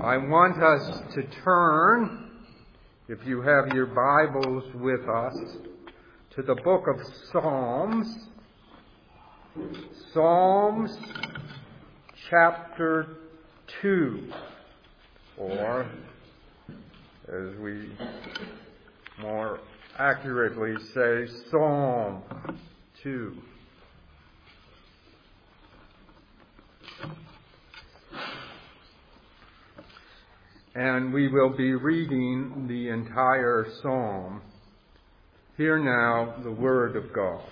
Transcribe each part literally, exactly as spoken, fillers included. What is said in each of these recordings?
I want us to turn, if you have your Bibles with us, to the book of Psalms. Psalms chapter two, or as we more accurately say, Psalm two. And we will be reading the entire psalm. Hear now the word of God.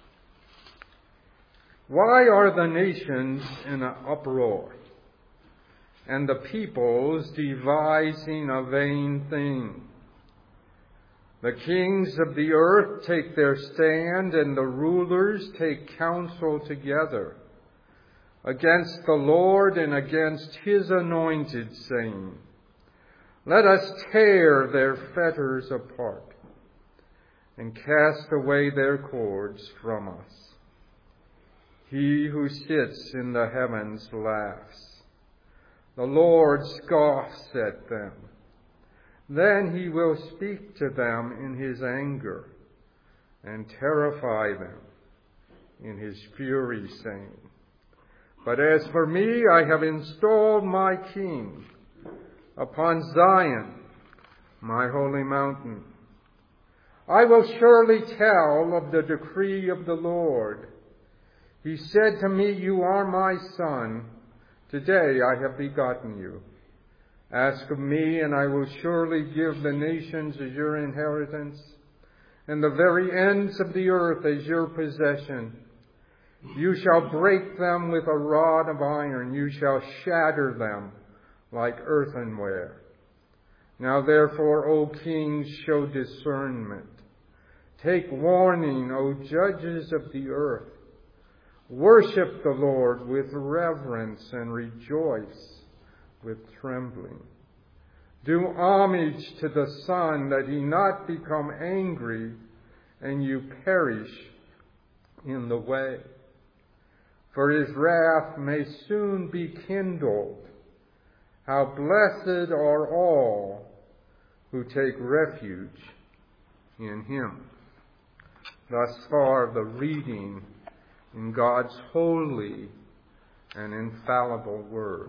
Why are the nations in an uproar, and the peoples devising a vain thing? The kings of the earth take their stand, and the rulers take counsel together against the Lord and against his anointed, saying, let us tear their fetters apart and cast away their cords from us. He who sits in the heavens laughs. The Lord scoffs at them. Then he will speak to them in his anger and terrify them in his fury, saying, but as for me, I have installed my king upon Zion, my holy mountain. I will surely tell of the decree of the Lord. He said to me, you are my son. Today I have begotten you. Ask of me, and I will surely give the nations as your inheritance, and the very ends of the earth as your possession. You shall break them with a rod of iron. You shall shatter them like earthenware. Now therefore, O kings, show discernment. Take warning, O judges of the earth. Worship the Lord with reverence and rejoice with trembling. Do homage to the Son, that he not become angry and you perish in the way. For his wrath may soon be kindled. How blessed are all who take refuge in him. Thus far the reading in God's holy and infallible word.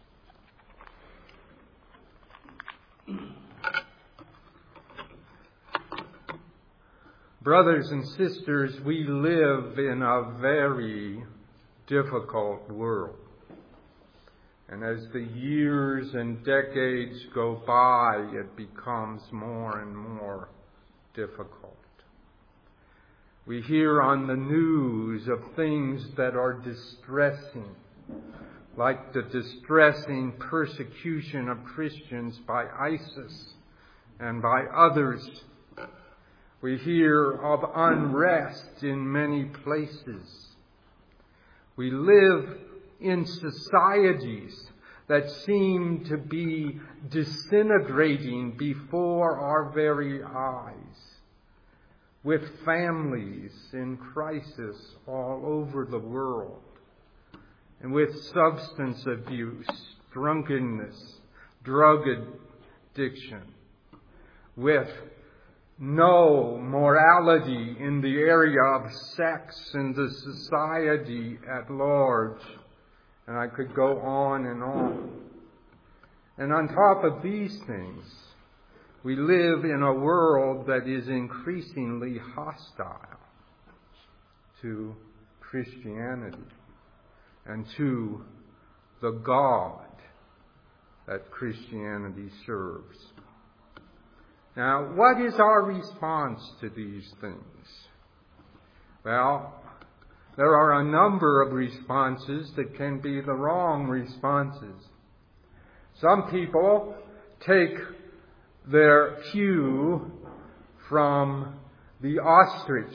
Brothers and sisters, we live in a very difficult world. And as the years and decades go by, it becomes more and more difficult. We hear on the news of things that are distressing, like the distressing persecution of Christians by ISIS and by others. We hear of unrest in many places. We live in societies that seem to be disintegrating before our very eyes, with families in crisis all over the world, and with substance abuse, drunkenness, drug addiction, with no morality in the area of sex in the society at large. And I could go on and on. And on top of these things, we live in a world that is increasingly hostile to Christianity and to the God that Christianity serves. Now, what is our response to these things? Well, there are a number of responses that can be the wrong responses. Some people take their cue from the ostrich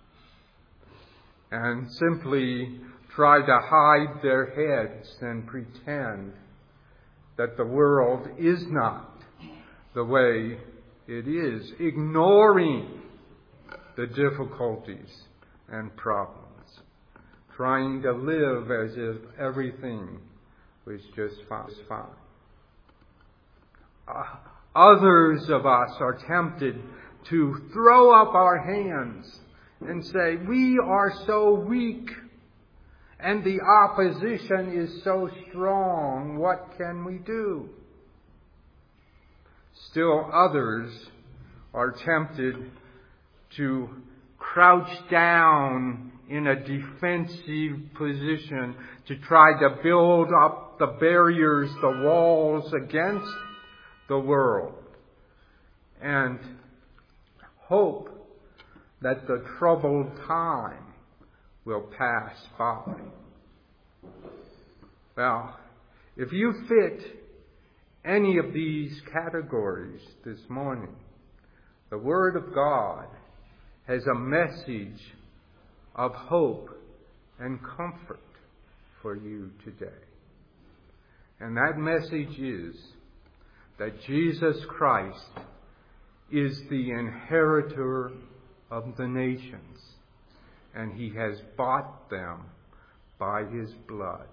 and simply try to hide their heads and pretend that the world is not the way it is, ignoring the difficulties and problems, trying to live as if everything was just fine. uh, others of us are tempted to throw up our hands and say, we are so weak and the opposition is so strong. What can we do? Still others are tempted to crouch down in a defensive position to try to build up the barriers, the walls against the world, and hope that the troubled time will pass by. Well, if you fit any of these categories this morning, the Word of God has a message of hope and comfort for you today. And that message is that Jesus Christ is the inheritor of the nations, and He has bought them by His blood.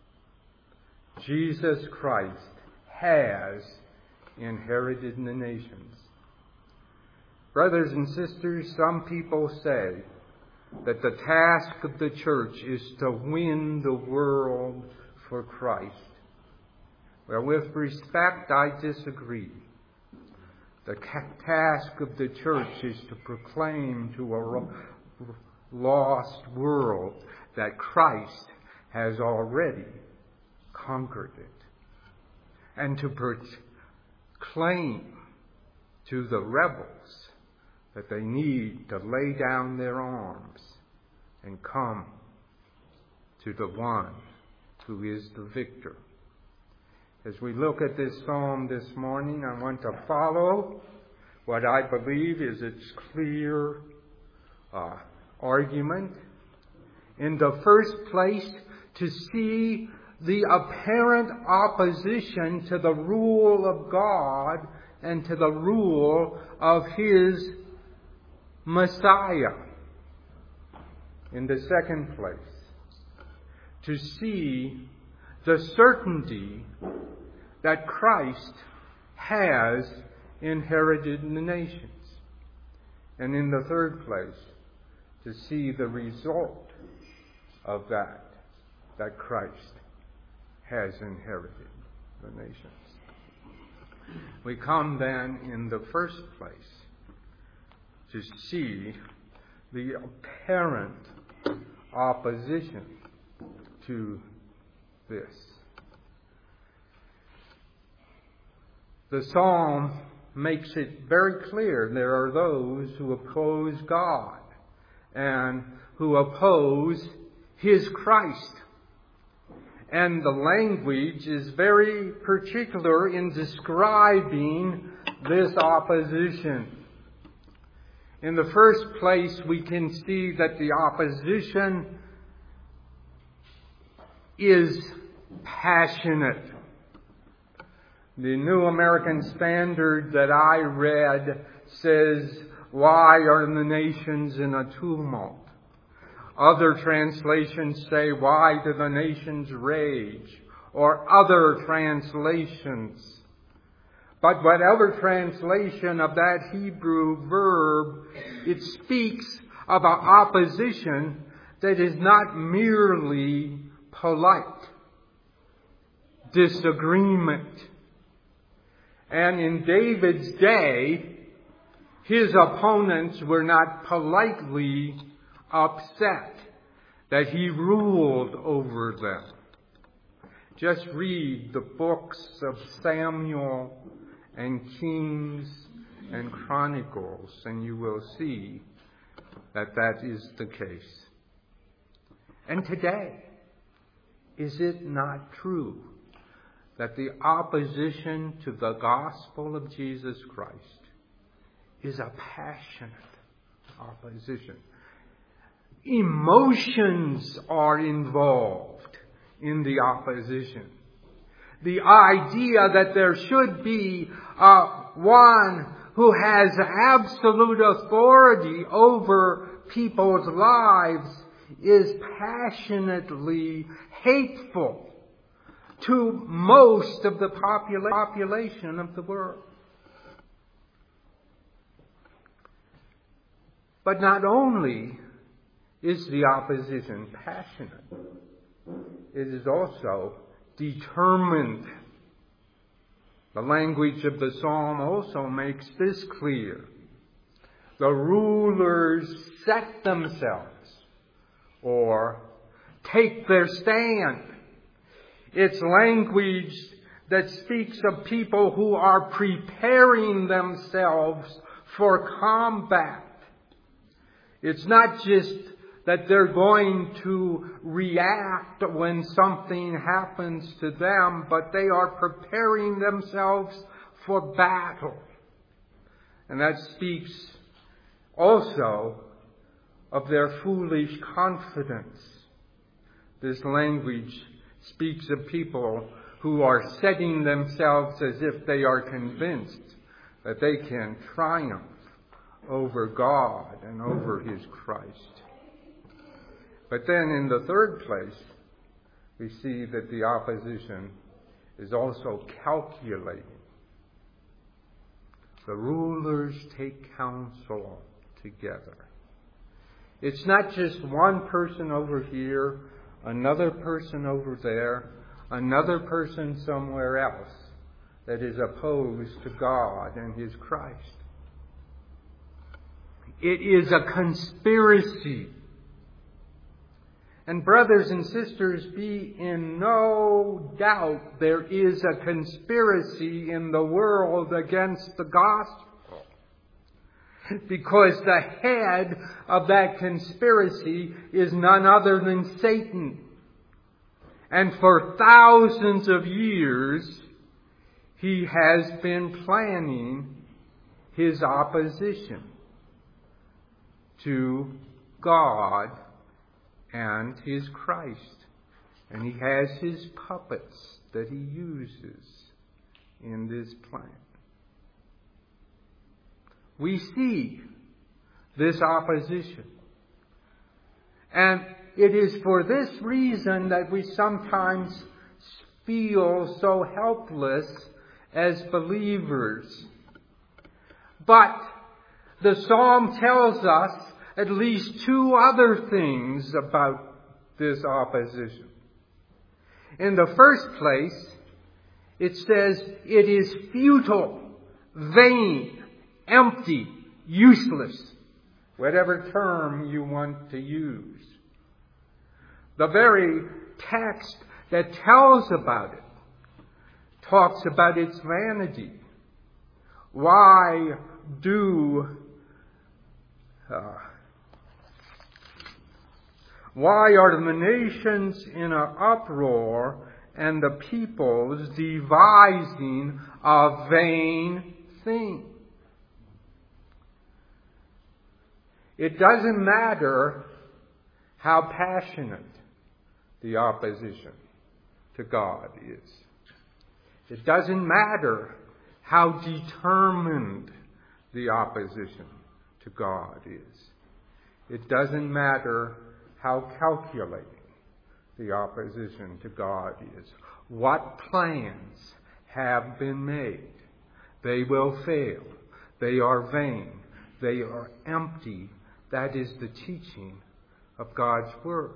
Jesus Christ has inherited the nations. Brothers and sisters, some people say that the task of the church is to win the world for Christ. Well, with respect, I disagree. The task of the church is to proclaim to a lost world that Christ has already conquered it, and to proclaim to the rebels that they need to lay down their arms and come to the one who is the victor. As we look at this psalm this morning, I want to follow what I believe is its clear uh, argument. In the first place, to see the apparent opposition to the rule of God and to the rule of His Messiah. In the second place, to see the certainty that Christ has inherited the nations. And in the third place, to see the result of that, that Christ has inherited the nations. We come then in the first place to see the apparent opposition to this. The psalm makes it very clear there are those who oppose God and who oppose His Christ. And the language is very particular in describing this opposition. In the first place, we can see that the opposition is passionate. The New American Standard that I read says, "Why are the nations in a tumult?" Other translations say, "Why do the nations rage?" Or other translations. But whatever translation of that Hebrew verb, it speaks of an opposition that is not merely polite disagreement. And in David's day, his opponents were not politely upset that he ruled over them. Just read the books of Samuel and Kings and Chronicles, and you will see that that is the case. And today, is it not true that the opposition to the gospel of Jesus Christ is a passionate opposition? Emotions are involved in the opposition. The idea that there should be uh, one who has absolute authority over people's lives is passionately hateful to most of the popula- population of the world. But not only is the opposition passionate, it is also determined. The language of the psalm also makes this clear. The rulers set themselves or take their stand. It's language that speaks of people who are preparing themselves for combat. It's not just that they're going to react when something happens to them, but they are preparing themselves for battle. And that speaks also of their foolish confidence. This language speaks of people who are setting themselves as if they are convinced that they can triumph over God and over His Christ. But then in the third place, we see that the opposition is also calculating. The rulers take counsel together. It's not just one person over here, another person over there, another person somewhere else that is opposed to God and His Christ. It is a conspiracy. And brothers and sisters, be in no doubt there is a conspiracy in the world against the gospel. Because the head of that conspiracy is none other than Satan. And for thousands of years, he has been planning his opposition to God and His Christ. And he has his puppets that he uses in this plan. We see this opposition. And it is for this reason that we sometimes feel so helpless as believers. But the psalm tells us at least two other things about this opposition. In the first place, it says it is futile, vain, empty, useless, whatever term you want to use. The very text that tells about it talks about its vanity. Why do uh, why are the nations in an uproar and the peoples devising a vain thing? It doesn't matter how passionate the opposition to God is. It doesn't matter how determined the opposition to God is. It doesn't matter how calculating the opposition to God is. What plans have been made? They will fail. They are vain. They are empty. That is the teaching of God's Word.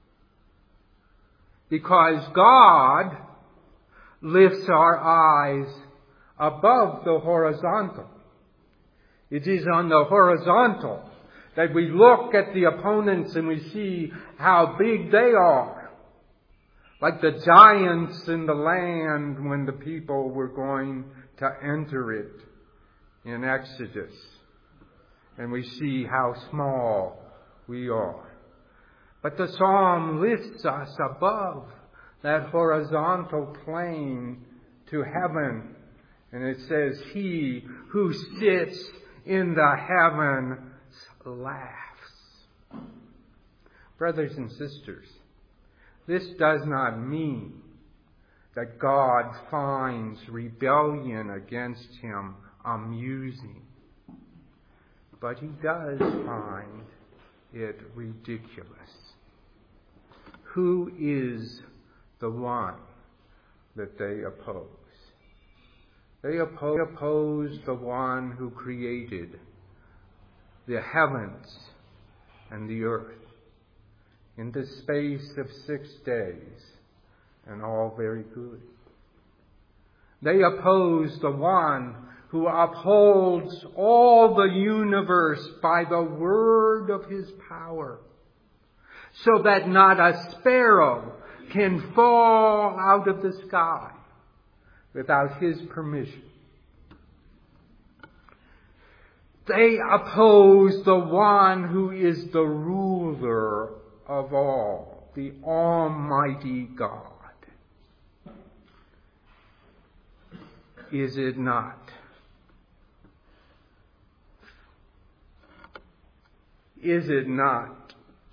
Because God lifts our eyes above the horizontal. It is on the horizontal that we look at the opponents and we see how big they are. Like the giants in the land when the people were going to enter it in Exodus. And we see how small we are. But the psalm lifts us above that horizontal plane to heaven. And it says, He who sits in the heaven laughs. Brothers and sisters, this does not mean that God finds rebellion against Him amusing. But He does find it ridiculous. Who is the one that they oppose. They oppose the one who created the heavens and the earth in the space of six days, and all very good. They oppose the one who upholds all the universe by the word of his power, so that not a sparrow can fall out of the sky without his permission. They oppose the one who is the ruler of all, the Almighty God. Is it not? Is it not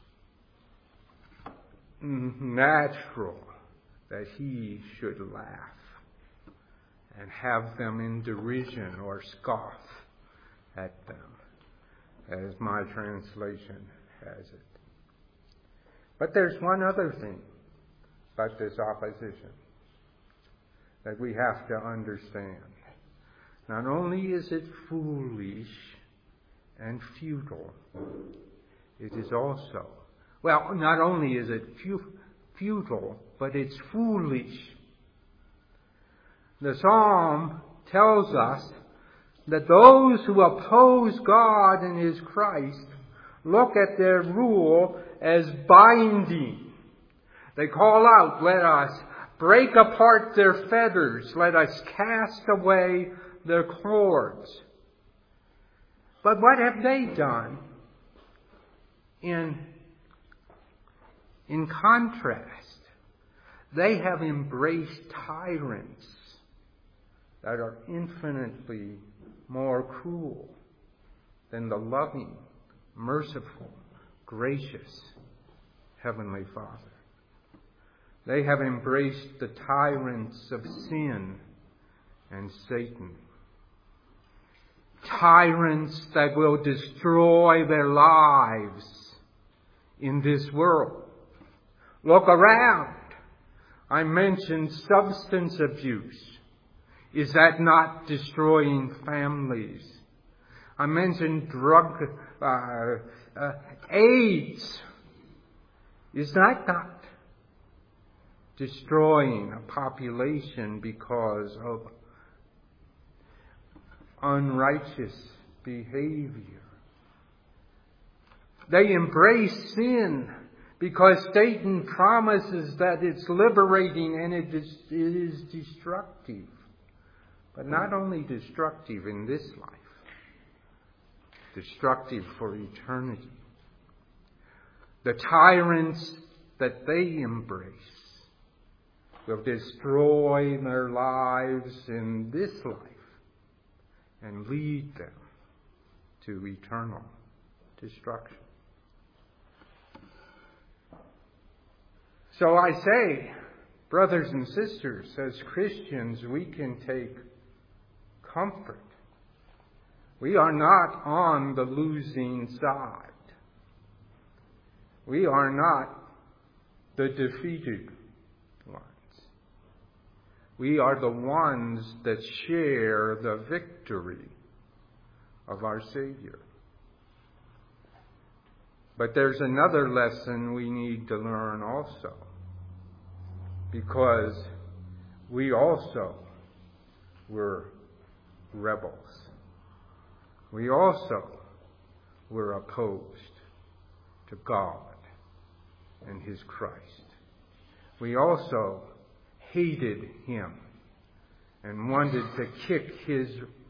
natural that he should laugh and have them in derision or scoff at them, as my translation has it? But there's one other thing about this opposition that we have to understand. Not only is it foolish and futile, it is also, well, not only is it futile, but it's foolish. The Psalm tells us that those who oppose God and His Christ look at their rule as binding. They call out, "Let us break apart their fetters. Let us cast away their cords." But what have they done? In, in contrast, they have embraced tyrants that are infinitely more cruel than the loving, merciful, gracious Heavenly Father. They have embraced the tyrants of sin and Satan. Tyrants that will destroy their lives in this world. Look around. I mentioned substance abuse. Is that not destroying families? I mentioned drug, uh, uh, AIDS. Is that not destroying a population because of unrighteous behavior? They embrace sin because Satan promises that it's liberating and it is, it is destructive. But not only destructive in this life, destructive for eternity. The tyrants that they embrace will destroy their lives in this life and lead them to eternal destruction. So I say, brothers and sisters, as Christians, we can take comfort. We are not on the losing side. We are not the defeated ones. We are the ones that share the victory of our Savior. But there's another lesson we need to learn also, because we also were rebels. We also were opposed to God and His Christ. We also hated Him and wanted to kick His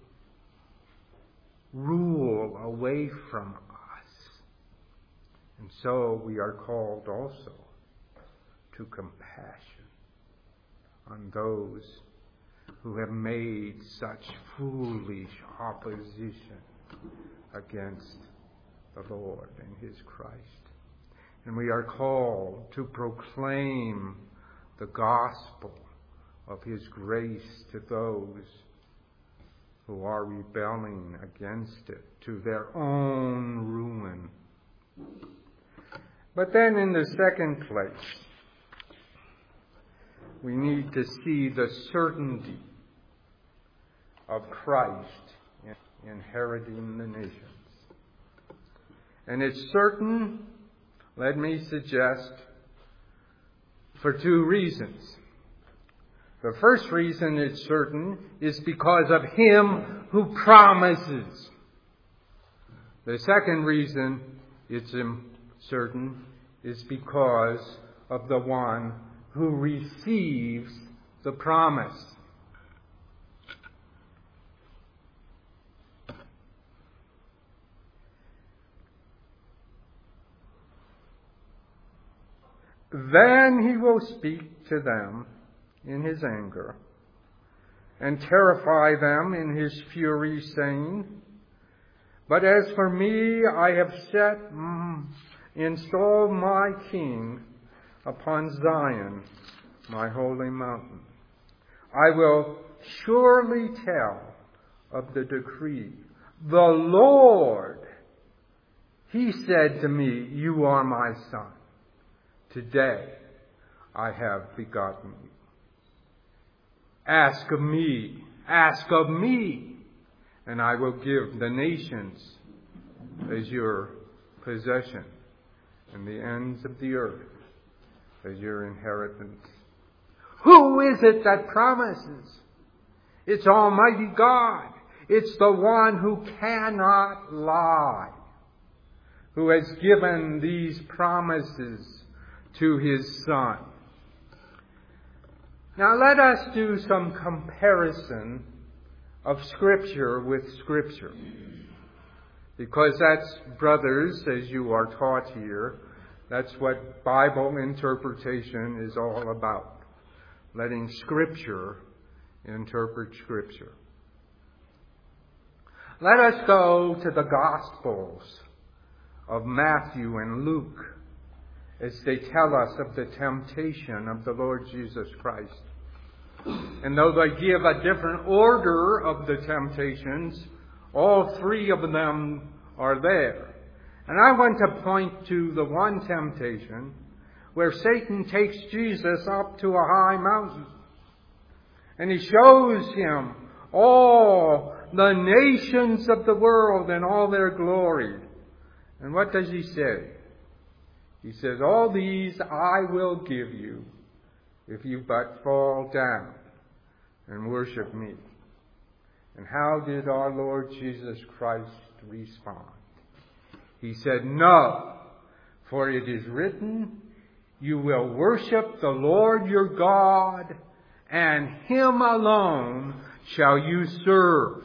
rule away from us. And so we are called also to compassion on those who have made such foolish opposition against the Lord and His Christ. And we are called to proclaim the gospel of His grace to those who are rebelling against it, to their own ruin. But then in the second place, we need to see the certainty of Christ inheriting the nations. And it's certain, let me suggest, for two reasons. The first reason it's certain is because of Him who promises. The second reason it's certain is because of the one who receives the promise. Then He will speak to them in His anger and terrify them in His fury, saying, "But as for me, I have set, mm, installed my King upon Zion, my holy mountain. I will surely tell of the decree. The Lord, He said to me, you are my son. Today I have begotten you. Ask of me, ask of me, and I will give the nations as your possession and the ends of the earth as your inheritance." Who is it that promises? It's Almighty God. It's the one who cannot lie, who has given these promises to His Son. Now let us do some comparison of Scripture with Scripture. Because that's, brothers, as you are taught here, that's what Bible interpretation is all about. Letting Scripture interpret Scripture. Let us go to the Gospels of Matthew and Luke as they tell us of the temptation of the Lord Jesus Christ. And though they give a different order of the temptations, all three of them are there. And I want to point to the one temptation where Satan takes Jesus up to a high mountain. And he shows him all the nations of the world and all their glory. And what does he say? He says, "All these I will give you if you but fall down and worship me." And how did our Lord Jesus Christ respond? He said, "No, for it is written, you will worship the Lord your God, and Him alone shall you serve."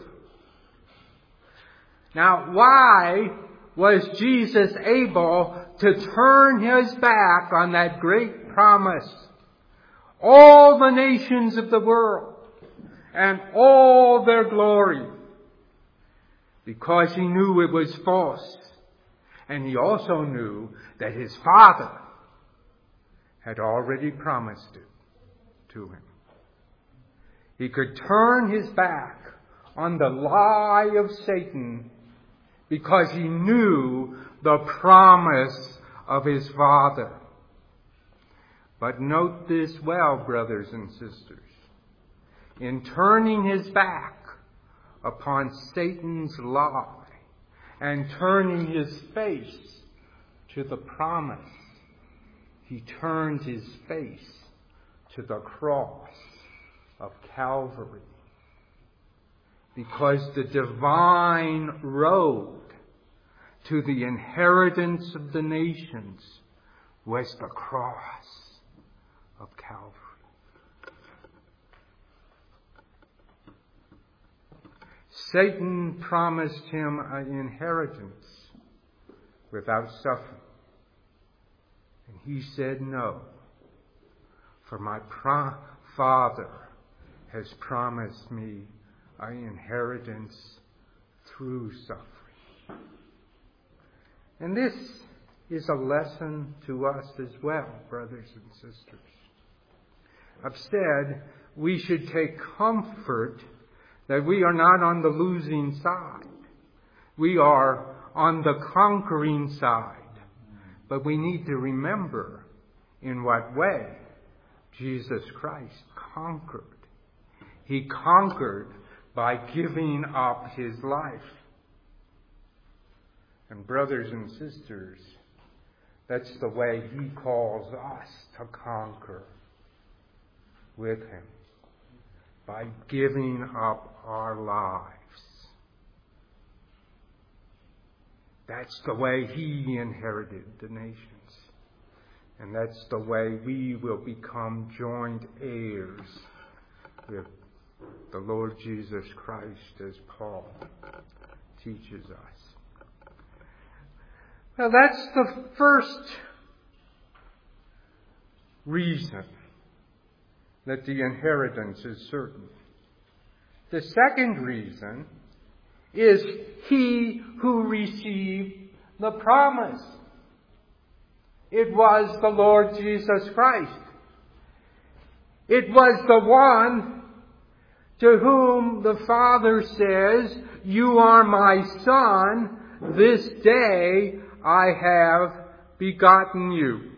Now, why was Jesus able to turn His back on that great promise? All the nations of the world and all their glory. Because He knew it was false. And He also knew that His Father had already promised it to Him. He could turn His back on the lie of Satan because He knew the promise of His Father. But note this well, brothers and sisters. In turning His back upon Satan's lie and turning His face to the promise, He turned His face to the cross of Calvary. Because the divine road to the inheritance of the nations was the cross of Calvary. Satan promised him an inheritance without suffering. And he said, "No, for my pro- Father has promised me an inheritance through suffering." And this is a lesson to us as well, brothers and sisters. Instead, we should take comfort that we are not on the losing side. We are on the conquering side. But we need to remember in what way Jesus Christ conquered. He conquered by giving up his life. And brothers and sisters, that's the way he calls us to conquer with him. By giving up our lives. That's the way he inherited the nations. And that's the way we will become joint heirs with the Lord Jesus Christ, as Paul teaches us. Well, that's the first reason that the inheritance is certain. The second reason is he who received the promise. It was the Lord Jesus Christ. It was the one to whom the Father says, "You are my Son, this day I have begotten you."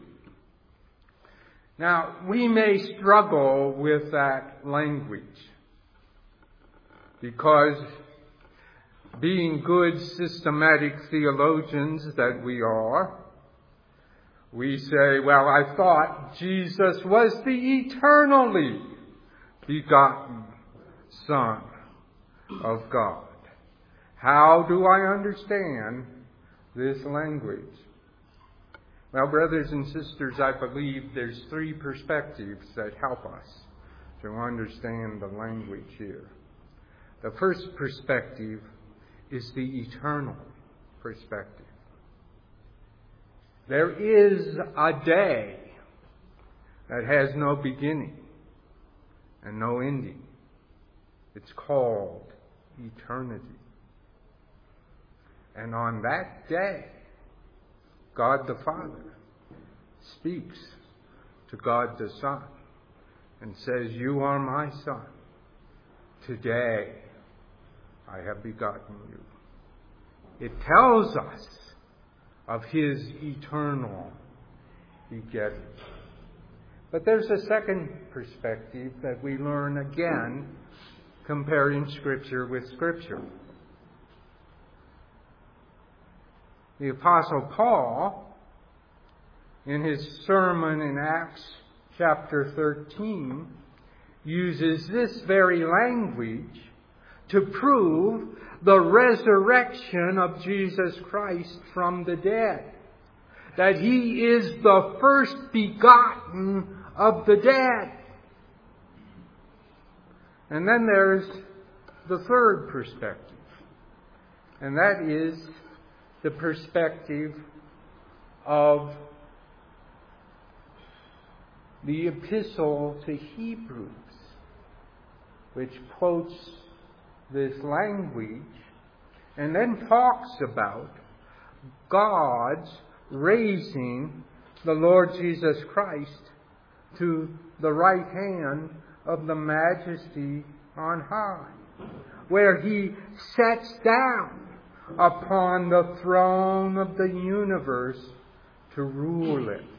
Now, we may struggle with that language because, being good systematic theologians that we are, we say, well, I thought Jesus was the eternally begotten Son of God. How do I understand this language? Well, brothers and sisters, I believe there's three perspectives that help us to understand the language here. The first perspective is the eternal perspective. There is a day that has no beginning and no ending. It's called eternity. And on that day, God the Father speaks to God the Son and says, "You are my Son. Today I have begotten you." It tells us of his eternal begetting. But there's a second perspective that we learn again comparing Scripture with Scripture. The Apostle Paul, in his sermon in Acts chapter thirteen, uses this very language to prove the resurrection of Jesus Christ from the dead. That he is the first begotten of the dead. And then there's the third perspective. And that is the perspective of the Epistle to Hebrews, which quotes this language and then talks about God's raising the Lord Jesus Christ to the right hand of the Majesty on high, where he sets down upon the throne of the universe to rule it.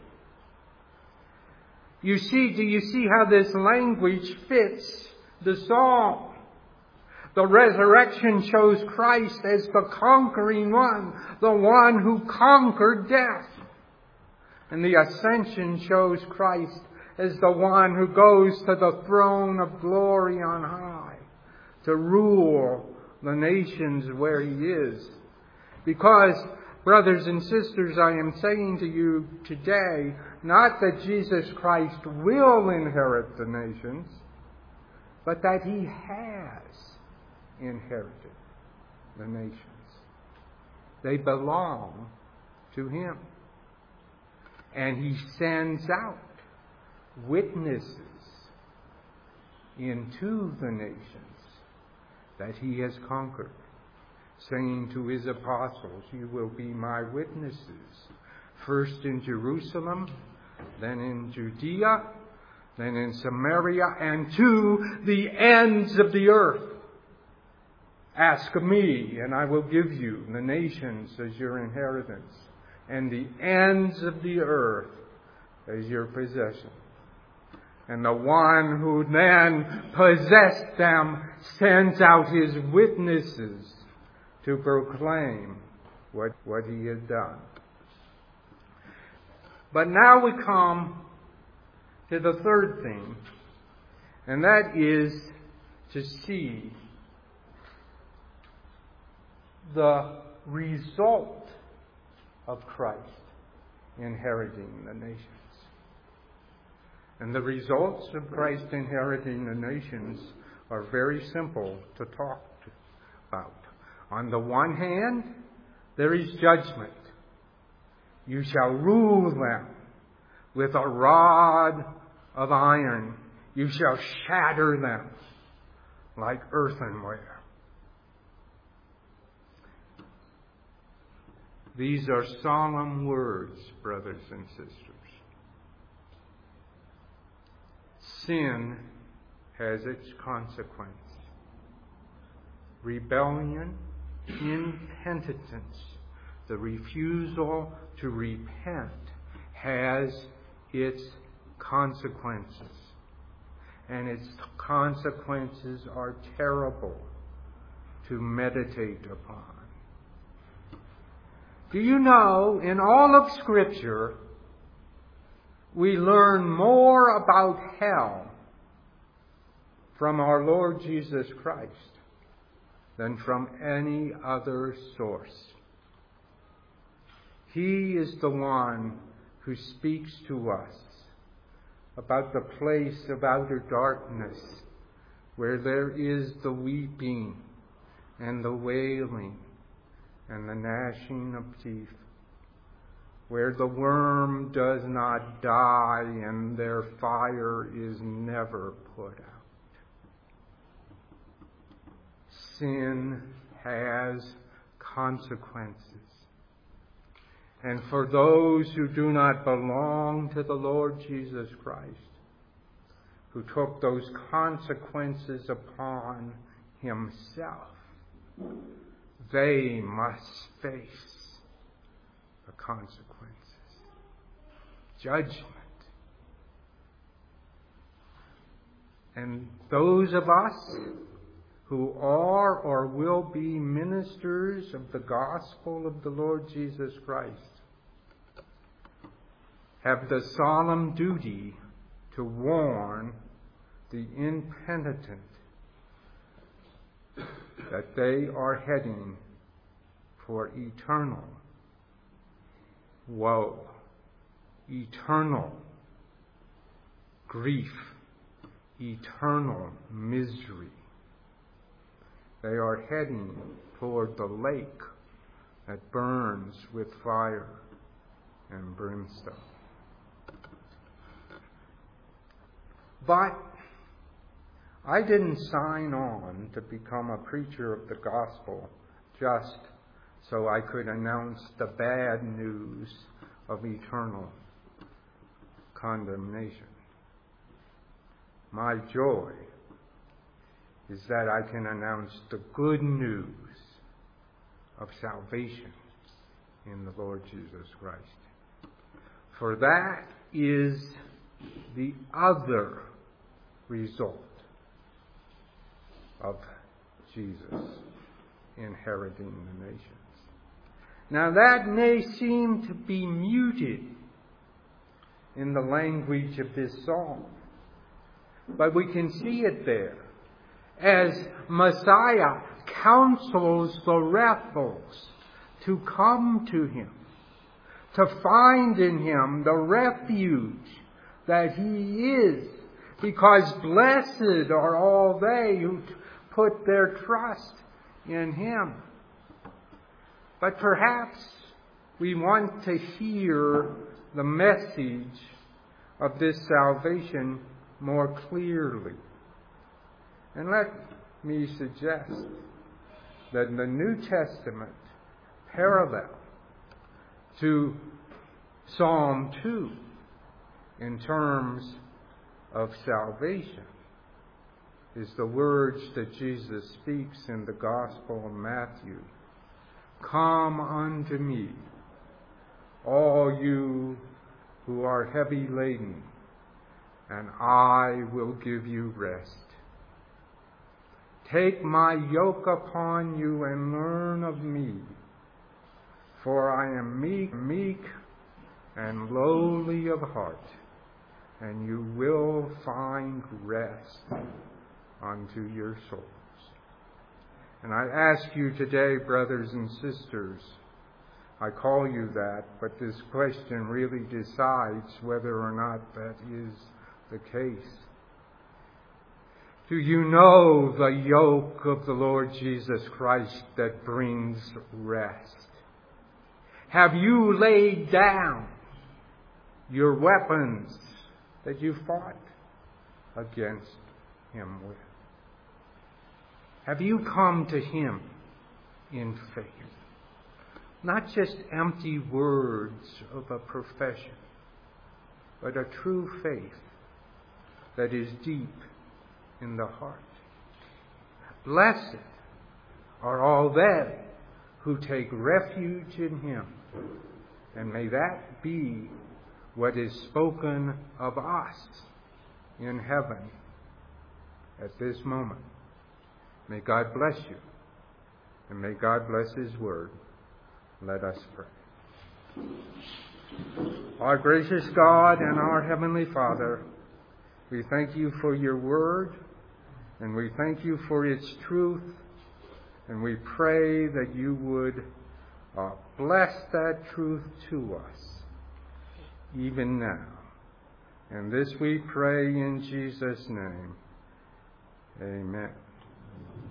You see, do you see how this language fits the psalm? The resurrection shows Christ as the conquering one, the one who conquered death. And the ascension shows Christ as the one who goes to the throne of glory on high to rule the nations where he is. Because, brothers and sisters, I am saying to you today, not that Jesus Christ will inherit the nations, but that he has inherited the nations. They belong to him. And he sends out witnesses into the nations that he has conquered, saying to his apostles, "You will be my witnesses, first in Jerusalem, then in Judea, then in Samaria, and to the ends of the earth. Ask of me, and I will give you the nations as your inheritance, and the ends of the earth as your possession." And the one who then possessed them sends out his witnesses to proclaim what, what he had done. But now we come to the third thing, and that is to see the result of Christ inheriting the nations. And the results of Christ inheriting the nations are very simple to talk about. On the one hand, there is judgment. You shall rule them with a rod of iron. You shall shatter them like earthenware. These are solemn words, brothers and sisters. Sin has its consequence. Rebellion, impenitence, the refusal to repent has its consequences. And its consequences are terrible to meditate upon. Do you know, in all of Scripture, we learn more about hell from our Lord Jesus Christ than from any other source. He is the one who speaks to us about the place of outer darkness where there is the weeping and the wailing and the gnashing of teeth, where the worm does not die and their fire is never put out. Sin has consequences. And for those who do not belong to the Lord Jesus Christ, who took those consequences upon himself, they must face the consequences. Judgment. And those of us who are or will be ministers of the gospel of the Lord Jesus Christ have the solemn duty to warn the impenitent that they are heading for eternal woe, eternal grief, eternal misery. They are heading toward the lake that burns with fire and brimstone. But I didn't sign on to become a preacher of the gospel just so I could announce the bad news of eternal condemnation. My joy is that I can announce the good news of salvation in the Lord Jesus Christ. For that is the other result of Jesus inheriting the nations. Now that may seem to be muted in the language of this psalm, but we can see it there as Messiah counsels the rebels to come to him, to find in him the refuge that he is, because blessed are all they who put their trust in him. But perhaps we want to hear the message of this salvation more clearly. And let me suggest that the New Testament parallel to Psalm two in terms of salvation is the words that Jesus speaks in the Gospel of Matthew. Come unto me, all you who are heavy laden, and I will give you rest. Take my yoke upon you and learn of me, for I am meek, meek and lowly of heart, and you will find rest unto your souls. And I ask you today, brothers and sisters, I call you that, but this question really decides whether or not that is the case. Do you know the yoke of the Lord Jesus Christ that brings rest? Have you laid down your weapons that you fought against him with? Have you come to him in faith? Not just empty words of a profession, but a true faith that is deep in the heart. Blessed are all they who take refuge in him. And may that be what is spoken of us in heaven at this moment. May God bless you, and may God bless his word. Let us pray. Our gracious God and our Heavenly Father, we thank you for your word, and we thank you for its truth, and we pray that you would uh, bless that truth to us, even now. And this we pray in Jesus' name. Amen.